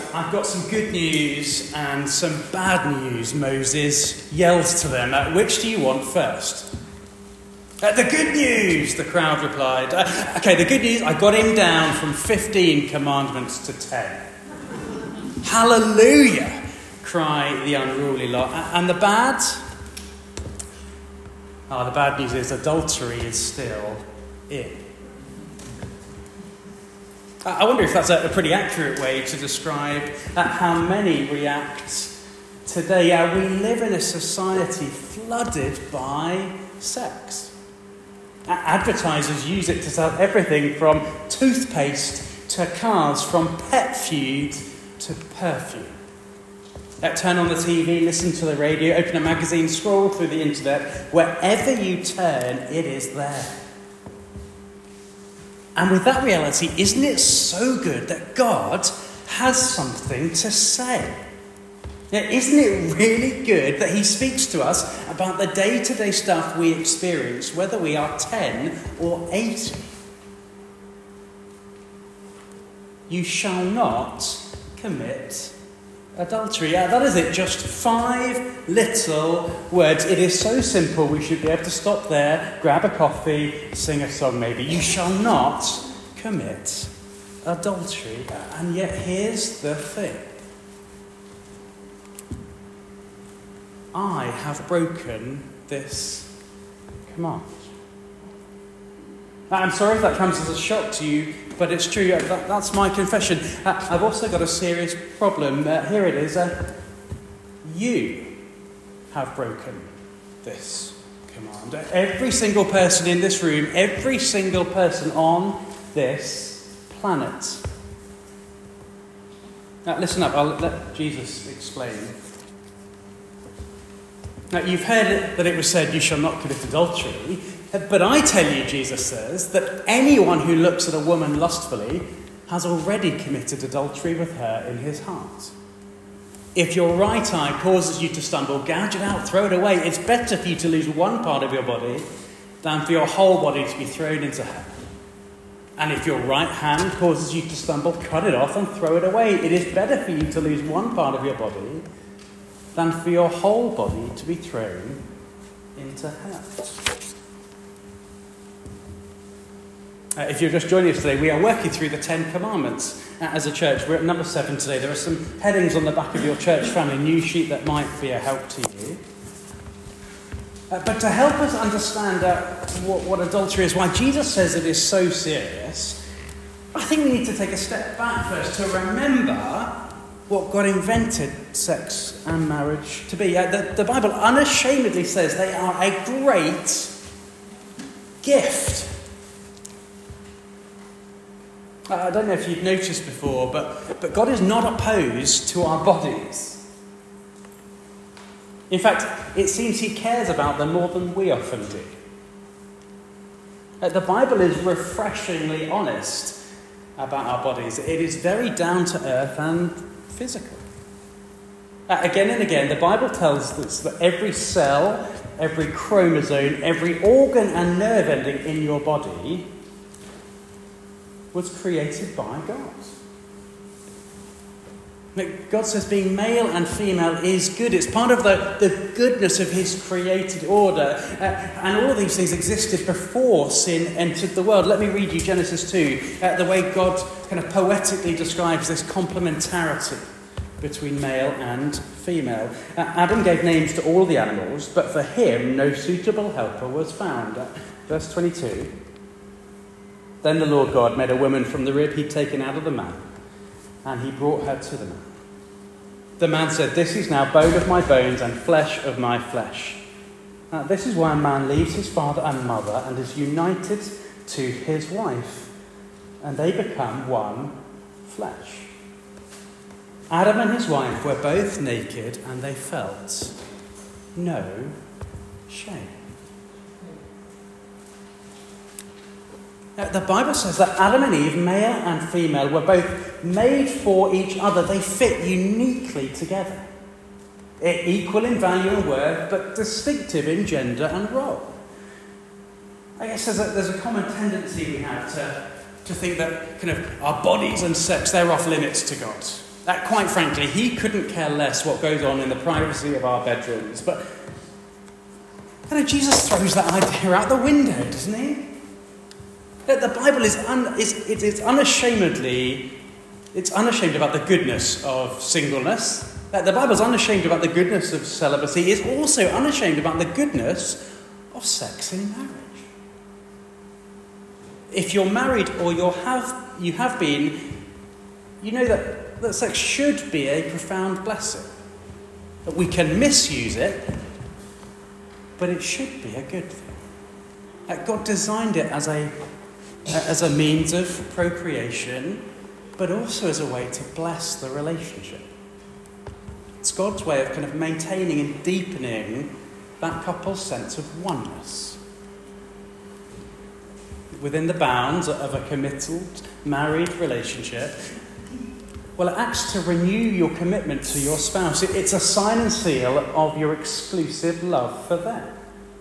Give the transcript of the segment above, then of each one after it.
I've got some good news and some bad news, Moses yelled to them. Which do you want first? The good news, the crowd replied. Okay, the good news, I got him down from 15 commandments to 10. Hallelujah, cry the unruly lot. And the bad? The bad news is adultery is still in. I wonder if that's a pretty accurate way to describe how many react today. We live in a society flooded by sex. Advertisers use it to sell everything from toothpaste to cars, from pet food to perfume. Turn on the TV, listen to the radio, open a magazine, scroll through the internet. Wherever you turn, it is there. And with that reality, isn't it so good that God has something to say? Isn't it really good that he speaks to us about the day-to-day stuff we experience, whether we are 10 or 80? You shall not commit adultery. That is it, just 5 little words. It is so simple we should be able to stop there, grab a coffee, sing a song maybe. You shall not commit adultery. And yet here's the thing. I have broken this command. I'm sorry if that comes as a shock to you, but it's true. That's my confession. I've also got a serious problem. Here it is. You have broken this command. Every single person in this room, every single person on this planet. Now, listen up. I'll let Jesus explain. Now, you've heard that it was said, you shall not commit adultery. But I tell you, Jesus says, that anyone who looks at a woman lustfully has already committed adultery with her in his heart. If your right eye causes you to stumble, gouge it out, throw it away. It's better for you to lose one part of your body than for your whole body to be thrown into hell. And if your right hand causes you to stumble, cut it off and throw it away. It is better for you to lose one part of your body than for your whole body to be thrown into hell. If you're just joining us today, we are working through the 10 Commandments as a church. We're at number 7 today. There are some headings on the back of your church family news sheet that might be a help to you. But to help us understand what adultery is, why Jesus says it is so serious, I think we need to take a step back first to remember what God invented sex and marriage to be. The Bible unashamedly says they are a great gift. I don't know if you've noticed before, but God is not opposed to our bodies. In fact, it seems he cares about them more than we often do. The Bible is refreshingly honest about our bodies. It is very down to earth and physical. Again and again, the Bible tells us that every cell, every chromosome, every organ and nerve ending in your body was created by God. God says being male and female is good. It's part of the goodness of his created order. And all of these things existed before sin entered the world. Let me read you Genesis 2, the way God kind of poetically describes this complementarity between male and female. Adam gave names to all the animals, but for him no suitable helper was found. Verse 22. Then the Lord God made a woman from the rib he'd taken out of the man, and he brought her to the man. The man said, "This is now bone of my bones and flesh of my flesh." This is why a man leaves his father and mother and is united to his wife, and they become one flesh. Adam and his wife were both naked, and they felt no shame. The Bible says that Adam and Eve, male and female, were both made for each other. They fit uniquely together. Equal in value and worth, but distinctive in gender and role. I guess there's a common tendency we have to think that kind of our bodies and sex, they're off limits to God. Quite frankly, he couldn't care less what goes on in the privacy of our bedrooms. But Jesus throws that idea out the window, doesn't he? That the Bible is unashamed about the goodness of singleness. That the Bible's unashamed about the goodness of celibacy. It's also unashamed about the goodness of sex in marriage. If you're married or you have been, you know that sex should be a profound blessing. That we can misuse it, but it should be a good thing. That God designed it as a means of procreation, but also as a way to bless the relationship. It's God's way of kind of maintaining and deepening that couple's sense of oneness. Within the bounds of a committed, married relationship, well, it acts to renew your commitment to your spouse. It's a sign and seal of your exclusive love for them.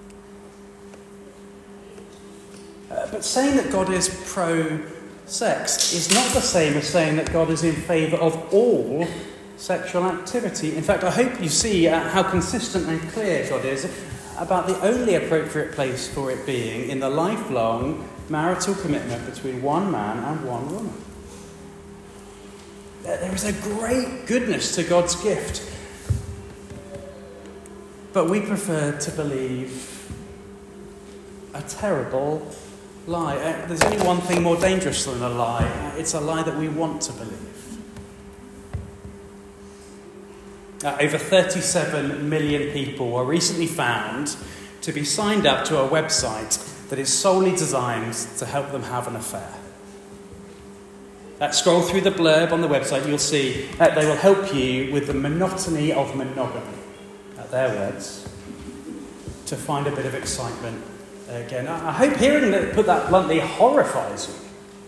But saying that God is pro-sex is not the same as saying that God is in favour of all sexual activity. In fact, I hope you see how consistent and clear God is about the only appropriate place for it being in the lifelong marital commitment between one man and one woman. There is a great goodness to God's gift, but we prefer to believe a terrible lie. There's only one thing more dangerous than a lie. It's a lie that we want to believe. Over 37 million people were recently found to be signed up to a website that is solely designed to help them have an affair. Scroll through the blurb on the website, you'll see that they will help you with the monotony of monogamy, their words, to find a bit of excitement again. I hope hearing that, put that bluntly, horrifies you.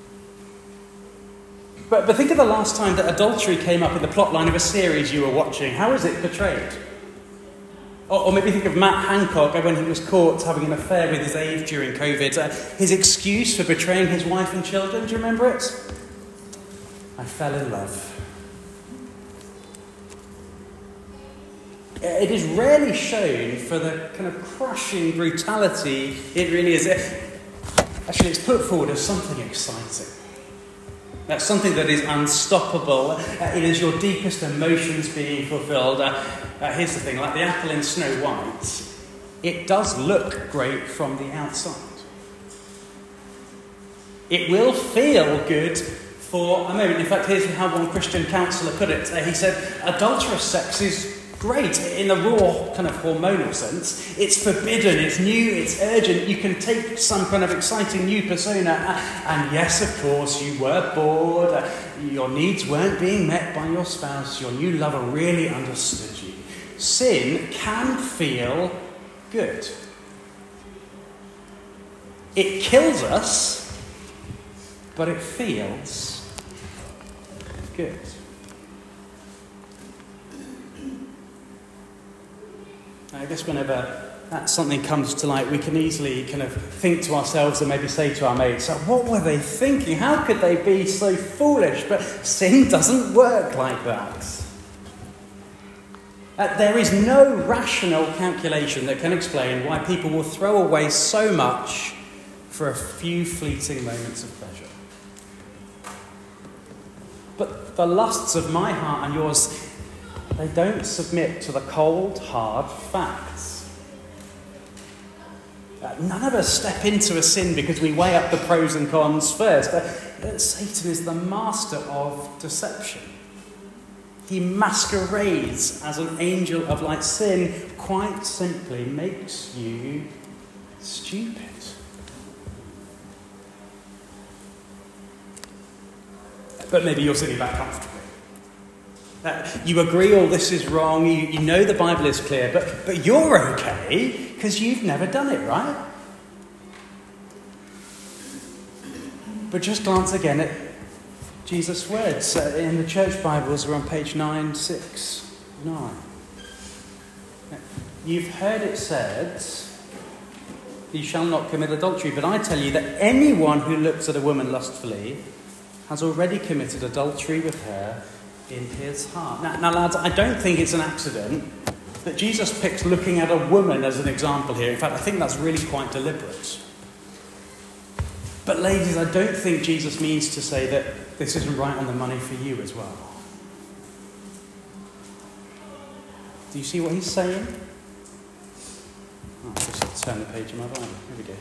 But think of the last time that adultery came up in the plotline of a series you were watching. How was it portrayed? Or maybe think of Matt Hancock when he was caught having an affair with his aide during COVID. His excuse for betraying his wife and children, do you remember it? I fell in love. It is rarely shown for the kind of crushing brutality it really is. Actually, it's put forward as something exciting. That's something that is unstoppable. It is your deepest emotions being fulfilled. Here's the thing, like the apple in Snow White, it does look great from the outside. It will feel good for a moment. In fact, here's how one Christian counsellor put it. He said, adulterous sex is great in the raw kind of hormonal sense. It's forbidden, it's new, it's urgent. You can take some kind of exciting new persona. And yes, of course, you were bored. Your needs weren't being met by your spouse. Your new lover really understood you. Sin can feel good. It kills us, but it feels good. I guess whenever something comes to light, we can easily kind of think to ourselves and maybe say to our mates, what were they thinking? How could they be so foolish? But sin doesn't work like that. There is no rational calculation that can explain why people will throw away so much for a few fleeting moments of pleasure. But the lusts of my heart and yours, they don't submit to the cold, hard facts. None of us step into a sin because we weigh up the pros and cons first. Satan is the master of deception. He masquerades as an angel of light. Sin quite simply makes you stupid. But maybe you're sitting back comfortably. You agree all this is wrong, you know the Bible is clear, but you're okay because you've never done it, right? But just glance again at Jesus' words in the church Bibles. We're on page 969. You've heard it said, you shall not commit adultery, but I tell you that anyone who looks at a woman lustfully has already committed adultery with her in his heart. Now, lads, I don't think it's an accident that Jesus picks looking at a woman as an example here. In fact, I think that's really quite deliberate. But ladies, I don't think Jesus means to say that this isn't right on the money for you as well. Do you see what he's saying? I'll just turn the page of my Bible. Here we go.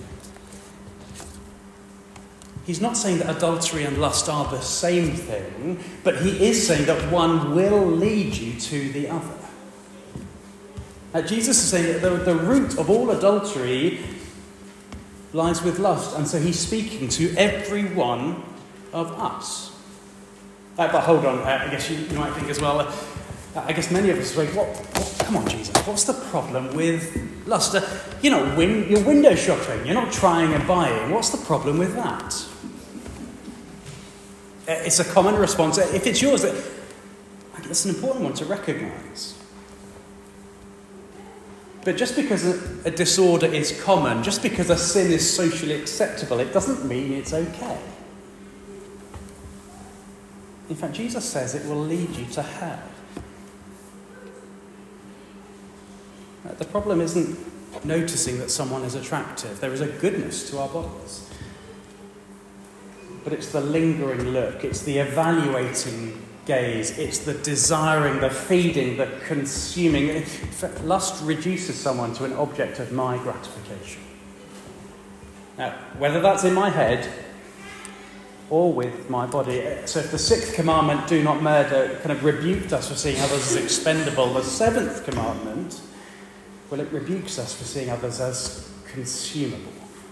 He's not saying that adultery and lust are the same thing, but he is saying that one will lead you to the other. Jesus is saying that the root of all adultery lies with lust, and so he's speaking to every one of us. But hold on, I guess you might think as well, I guess many of us say, come on, Jesus, what's the problem with lust? You're window shopping, you're not trying and buying. What's the problem with that? It's a common response. If it's yours, that's an important one to recognise. But just because a disorder is common, just because a sin is socially acceptable, it doesn't mean it's okay. In fact, Jesus says it will lead you to hell. The problem isn't noticing that someone is attractive. There is a goodness to our bodies. But it's the lingering look, it's the evaluating gaze, it's the desiring, the feeding, the consuming. Lust reduces someone to an object of my gratification. Now, whether that's in my head or with my body. So if the sixth commandment, do not murder, kind of rebuked us for seeing others as expendable, the seventh commandment, well, it rebukes us for seeing others as consumable.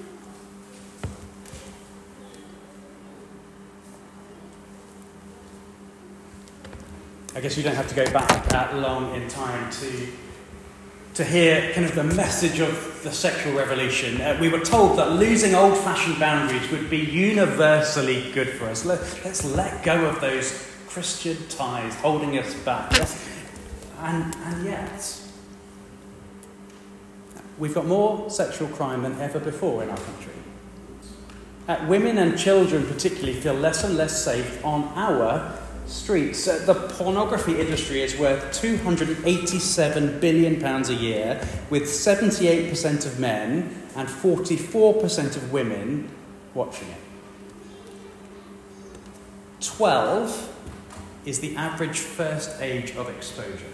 I guess you don't have to go back that long in time to hear kind of the message of the sexual revolution. We were told that losing old-fashioned boundaries would be universally good for us. Let's let go of those Christian ties holding us back. And yet, we've got more sexual crime than ever before in our country. Women and children particularly feel less and less safe on our streets. The pornography industry is worth £287 billion a year, with 78% of men and 44% of women watching it. 12 is the average first age of exposure.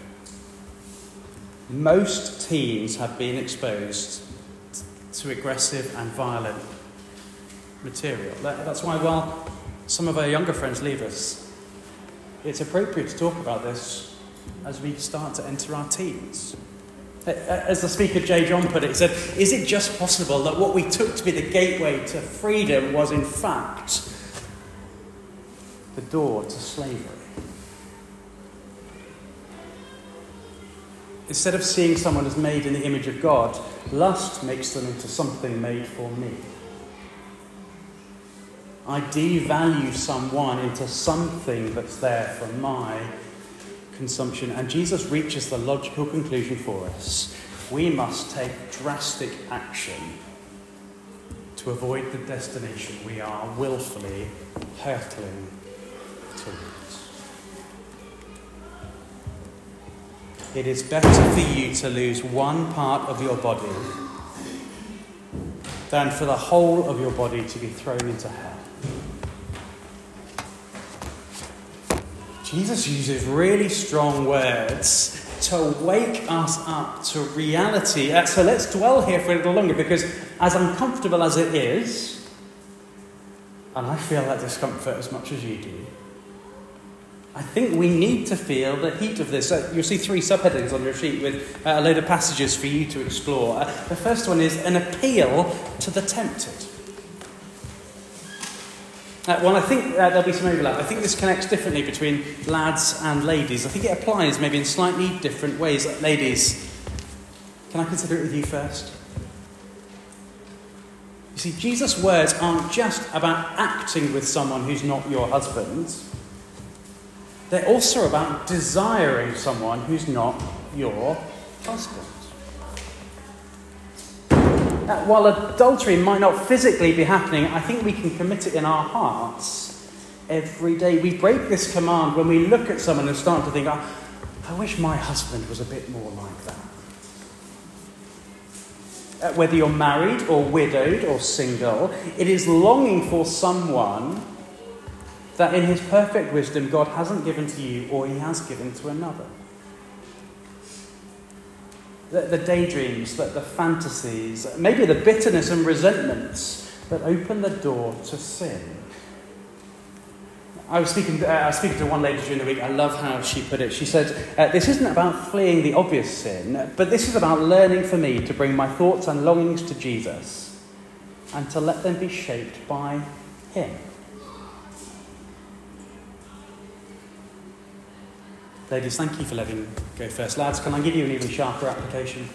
Most teens have been exposed to aggressive and violent material. That's why, while some of our younger friends leave us, it's appropriate to talk about this as we start to enter our teens. As the speaker J. John put it, he said, is it just possible that what we took to be the gateway to freedom was in fact the door to slavery? Instead of seeing someone as made in the image of God, lust makes them into something made for me. I devalue someone into something that's there for my consumption. And Jesus reaches the logical conclusion for us. We must take drastic action to avoid the destination we are willfully hurtling towards. It is better for you to lose one part of your body than for the whole of your body to be thrown into hell. Jesus uses really strong words to wake us up to reality. So let's dwell here for a little longer, because as uncomfortable as it is, and I feel that discomfort as much as you do, I think we need to feel the heat of this. You'll see 3 subheadings on your sheet with a load of passages for you to explore. The first one is an appeal to the tempted. Well, I think there'll be some overlap. I think this connects differently between lads and ladies. I think it applies maybe in slightly different ways. Ladies, can I consider it with you first? You see, Jesus' words aren't just about acting with someone who's not your husband. They're also about desiring someone who's not your husband. While adultery might not physically be happening, I think we can commit it in our hearts every day. We break this command when we look at someone and start to think, I wish my husband was a bit more like that. Whether you're married or widowed or single, it is longing for someone that in his perfect wisdom God hasn't given to you or he has given to another. The daydreams, the fantasies, maybe the bitterness and resentments that open the door to sin. I was speaking to one lady during the week. I love how she put it. She said, this isn't about fleeing the obvious sin, but this is about learning for me to bring my thoughts and longings to Jesus and to let them be shaped by him. Ladies, thank you for letting me go first. Lads, can I give you an even sharper application?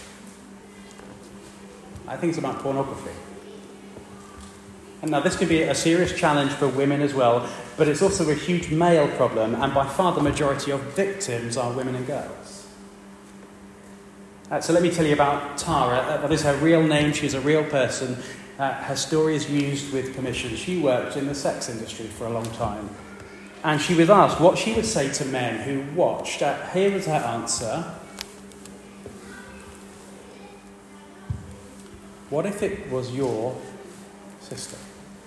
I think it's about pornography. And now this can be a serious challenge for women as well, but it's also a huge male problem, and by far the majority of victims are women and girls. So let me tell you about Tara. That is her real name. She's a real person. Her story is used with permission. She worked in the sex industry for a long time. And she was asked what she would say to men who watched. Here was her answer. What if it was your sister?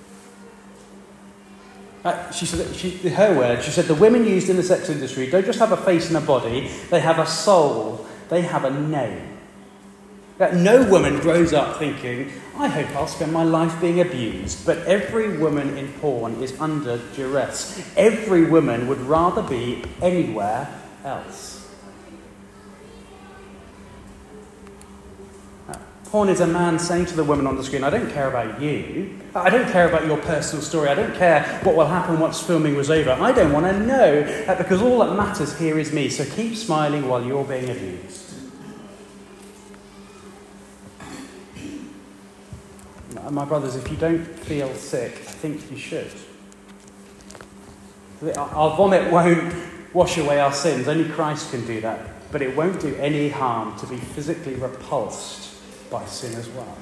She said, her words, she said, the women used in the sex industry don't just have a face and a body, they have a soul, they have a name. No woman grows up thinking, I hope I'll spend my life being abused. But every woman in porn is under duress. Every woman would rather be anywhere else. Porn is a man saying to the woman on the screen, I don't care about you. I don't care about your personal story. I don't care what will happen once filming was over. I don't want to know, because all that matters here is me. So keep smiling while you're being abused. My brothers, if you don't feel sick, I think you should. Our vomit won't wash away our sins. Only Christ can do that. But it won't do any harm to be physically repulsed by sin as well.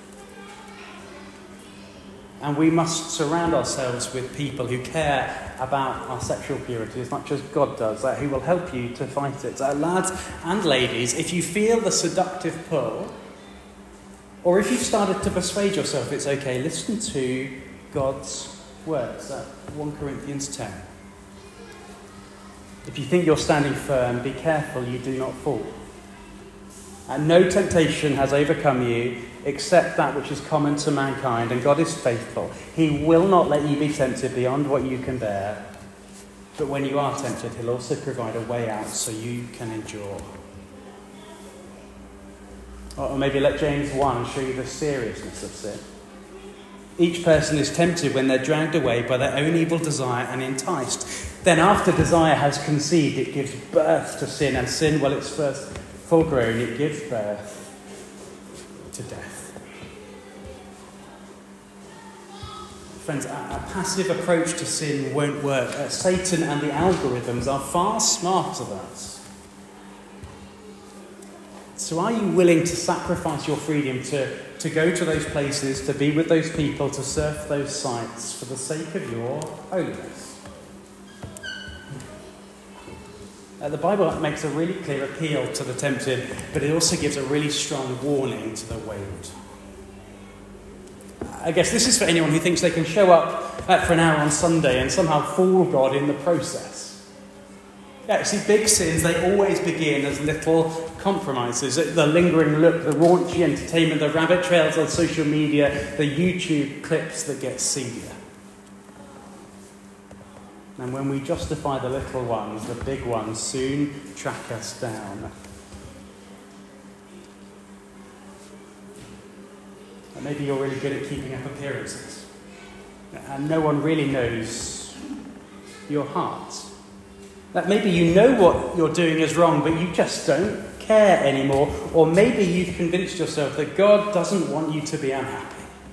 And we must surround ourselves with people who care about our sexual purity as much as God does, who will help you to fight it. Lads and ladies, if you feel the seductive pull, or if you've started to persuade yourself it's okay, listen to God's words, 1 Corinthians 10. If you think you're standing firm, be careful you do not fall. And no temptation has overcome you except that which is common to mankind, and God is faithful. He will not let you be tempted beyond what you can bear, but when you are tempted, he'll also provide a way out so you can endure. Or maybe let James 1 show you the seriousness of sin. Each person is tempted when they're dragged away by their own evil desire and enticed. Then after desire has conceived, it gives birth to sin. And sin, well, it's first full grown, it gives birth to death. Friends, a passive approach to sin won't work. Satan and the algorithms are far smarter than us. So are you willing to sacrifice your freedom to go to those places, to be with those people, to surf those sites for the sake of your holiness? The Bible makes a really clear appeal to the tempted, but it also gives a really strong warning to the wayward. I guess this is for anyone who thinks they can show up for an hour on Sunday and somehow fool God in the process. Yeah, see, big sins, they always begin as little compromises. The lingering look, the raunchy entertainment, the rabbit trails on social media, the YouTube clips that get seedier. And when we justify the little ones, the big ones soon track us down. And maybe you're really good at keeping up appearances. And no one really knows your heart. That maybe you know what you're doing is wrong, but you just don't care anymore. Or maybe you've convinced yourself that God doesn't want you to be unhappy.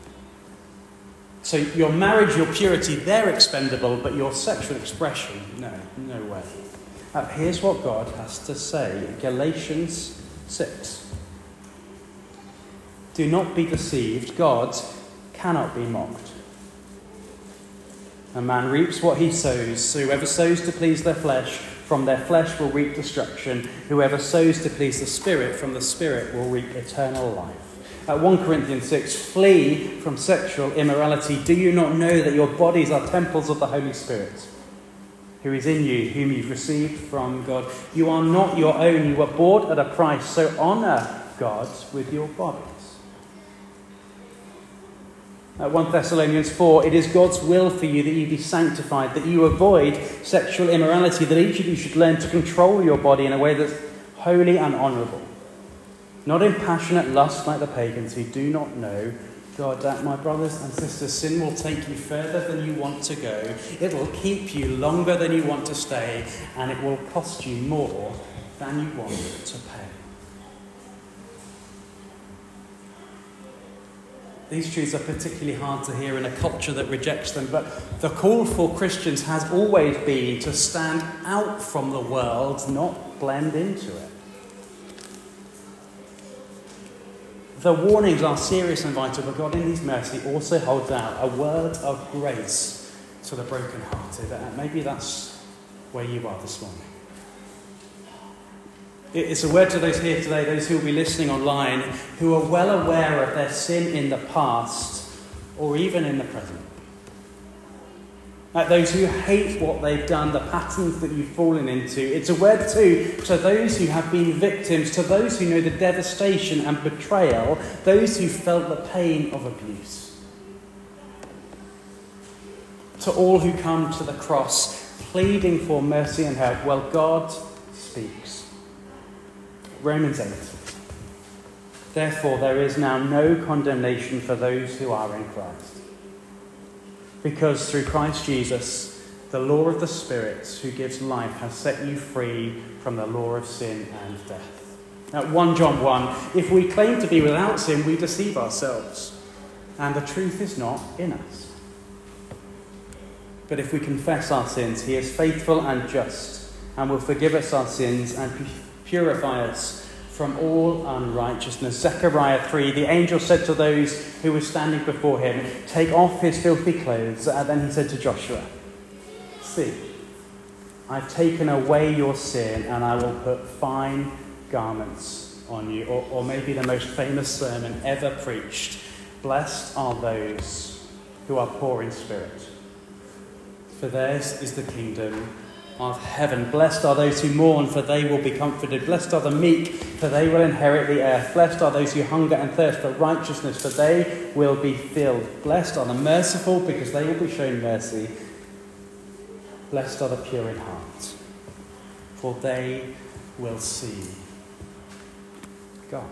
So your marriage, your purity, they're expendable, but your sexual expression, no way. Here's what God has to say. Galatians 6. Do not be deceived. God cannot be mocked. A man reaps what he sows. Whoever sows to please their flesh, from their flesh will reap destruction. Whoever sows to please the Spirit, from the Spirit will reap eternal life. 1 Corinthians 6, flee from sexual immorality. Do you not know that your bodies are temples of the Holy Spirit, who is in you, whom you've received from God? You are not your own. You were bought at a price. So honour God with your bodies. 1 Thessalonians 4, it is God's will for you that you be sanctified, that you avoid sexual immorality, that each of you should learn to control your body in a way that's holy and honourable, not in passionate lust like the pagans who do not know God. My brothers and sisters, sin will take you further than you want to go. It'll keep you longer than you want to stay, and it will cost you more than you want to pay. These truths are particularly hard to hear in a culture that rejects them, but the call for Christians has always been to stand out from the world, not blend into it. The warnings are serious and vital, but God in his mercy also holds out a word of grace to the brokenhearted. Maybe that's where you are this morning. It's a word to those here today, those who will be listening online, who are well aware of their sin in the past or even in the present. Those who hate what they've done, the patterns that you've fallen into. It's a word too to those who have been victims, to those who know the devastation and betrayal, those who felt the pain of abuse. To all who come to the cross, pleading for mercy and help, well, God speaks. Romans 8. Therefore, there is now no condemnation for those who are in Christ. Because through Christ Jesus, the law of the Spirit who gives life has set you free from the law of sin and death. Now, 1 John 1, if we claim to be without sin, we deceive ourselves, and the truth is not in us. But if we confess our sins, he is faithful and just, and will forgive us our sins and purify us from all unrighteousness. Zechariah 3, the angel said to those who were standing before him, take off his filthy clothes. And then he said to Joshua, see, I've taken away your sin and I will put fine garments on you. Or maybe the most famous sermon ever preached, blessed are those who are poor in spirit, for theirs is the kingdom of heaven. Blessed are those who mourn, for they will be comforted. Blessed are the meek, for they will inherit the earth. Blessed are those who hunger and thirst for righteousness, for they will be filled. Blessed are the merciful, because they will be shown mercy. Blessed are the pure in heart, for they will see God.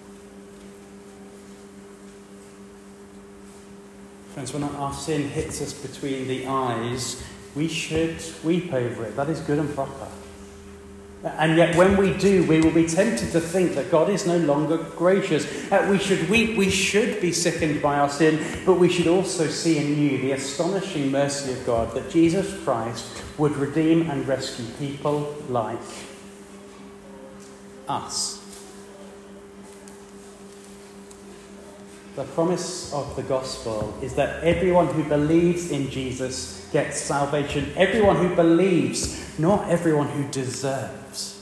Friends, when our sin hits us between the eyes, we should weep over it. That is good and proper. And yet when we do, we will be tempted to think that God is no longer gracious. We should weep, we should be sickened by our sin, but we should also see anew the astonishing mercy of God, that Jesus Christ would redeem and rescue people like us. The promise of the gospel is that everyone who believes in Jesus gets salvation. Everyone who believes, not everyone who deserves.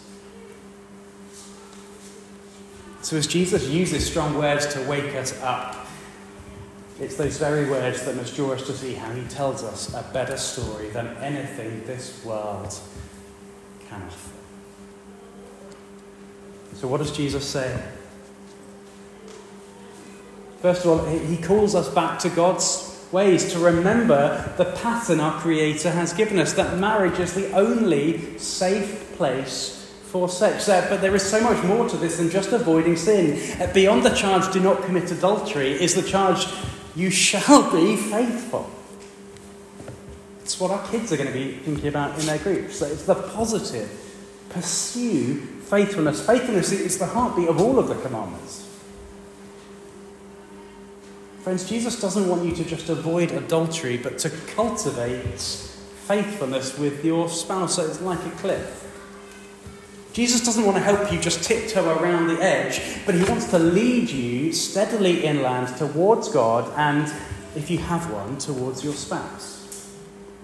So as Jesus uses strong words to wake us up, it's those very words that must draw us to see how he tells us a better story than anything this world can offer. So what does Jesus say? First of all, he calls us back to God's ways, to remember the pattern our Creator has given us, that marriage is the only safe place for sex. But there is so much more to this than just avoiding sin. Beyond the charge, do not commit adultery, is the charge, you shall be faithful. It's what our kids are going to be thinking about in their groups. So it's the positive. Pursue faithfulness. Faithfulness is the heartbeat of all of the commandments. Friends, Jesus doesn't want you to just avoid adultery, but to cultivate faithfulness with your spouse. So it's like a cliff. Jesus doesn't want to help you just tiptoe around the edge, but he wants to lead you steadily inland towards God and, if you have one, towards your spouse.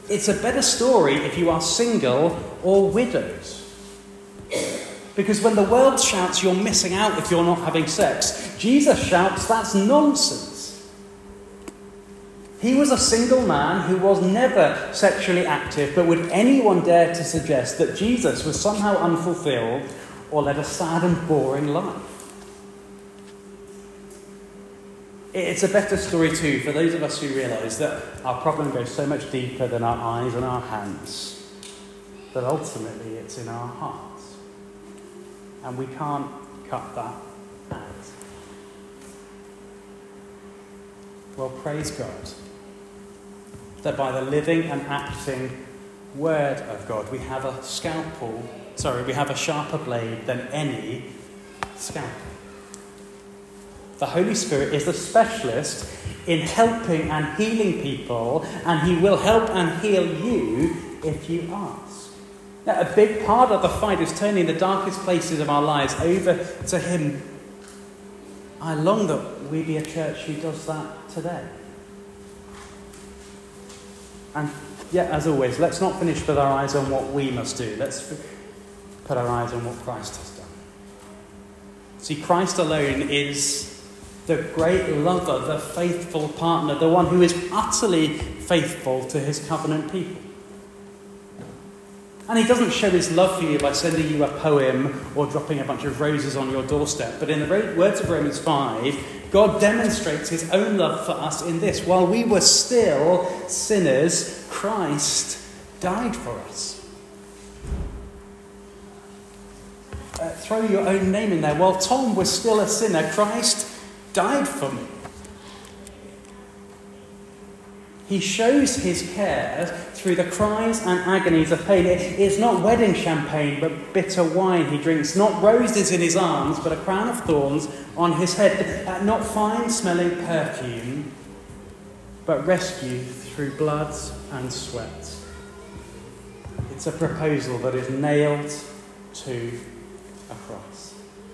It's a better story if you are single or widowed. Because when the world shouts you're missing out if you're not having sex, Jesus shouts that's nonsense. He was a single man who was never sexually active, but would anyone dare to suggest that Jesus was somehow unfulfilled or led a sad and boring life? It's a better story too for those of us who realise that our problem goes so much deeper than our eyes and our hands, that ultimately it's in our hearts. And we can't cut that out. Well, praise God that by the living and acting word of God, we have a sharper blade than any scalpel. The Holy Spirit is the specialist in helping and healing people, and he will help and heal you if you ask. Now, a big part of the fight is turning the darkest places of our lives over to him. I long that we be a church who does that today. And yet, as always, let's not finish with our eyes on what we must do. Let's put our eyes on what Christ has done. See, Christ alone is the great lover, the faithful partner, the one who is utterly faithful to his covenant people. And he doesn't show his love for you by sending you a poem or dropping a bunch of roses on your doorstep. But in the words of Romans 5, God demonstrates his own love for us in this. While we were still sinners, Christ died for us. Throw your own name in there. While Tom was still a sinner, Christ died for me. He shows his care through the cries and agonies of pain. It's not wedding champagne, but bitter wine he drinks. Not roses in his arms, but a crown of thorns on his head. Not fine-smelling perfume, but rescue through blood and sweat. It's a proposal that is nailed to a cross.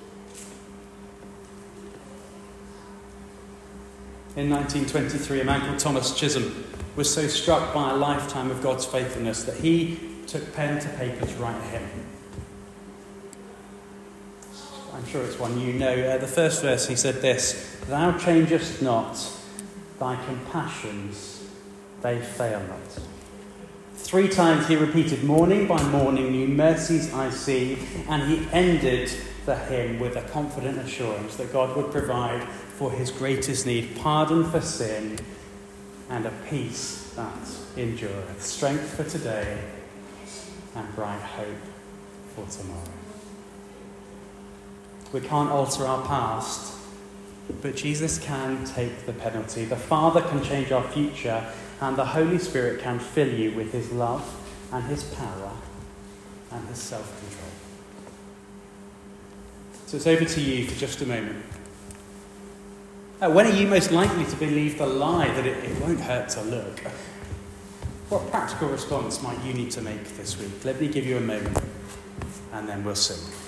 In 1923, a man called Thomas Chisholm was so struck by a lifetime of God's faithfulness that he took pen to paper to write a hymn. I'm sure it's one you know. The first verse, he said this: "Thou changest not, thy compassions, they fail not." 3 times he repeated, "Morning by morning, new mercies I see," and he ended the hymn with a confident assurance that God would provide for his greatest need, pardon for sin and a peace that endureth, strength for today and bright hope for tomorrow. We can't alter our past, but Jesus can take the penalty. The Father can change our future, and the Holy Spirit can fill you with his love and his power and his self-control. So it's over to you for just a moment. When are you most likely to believe the lie that it won't hurt to look? What practical response might you need to make this week? Let me give you a moment, and then we'll sing.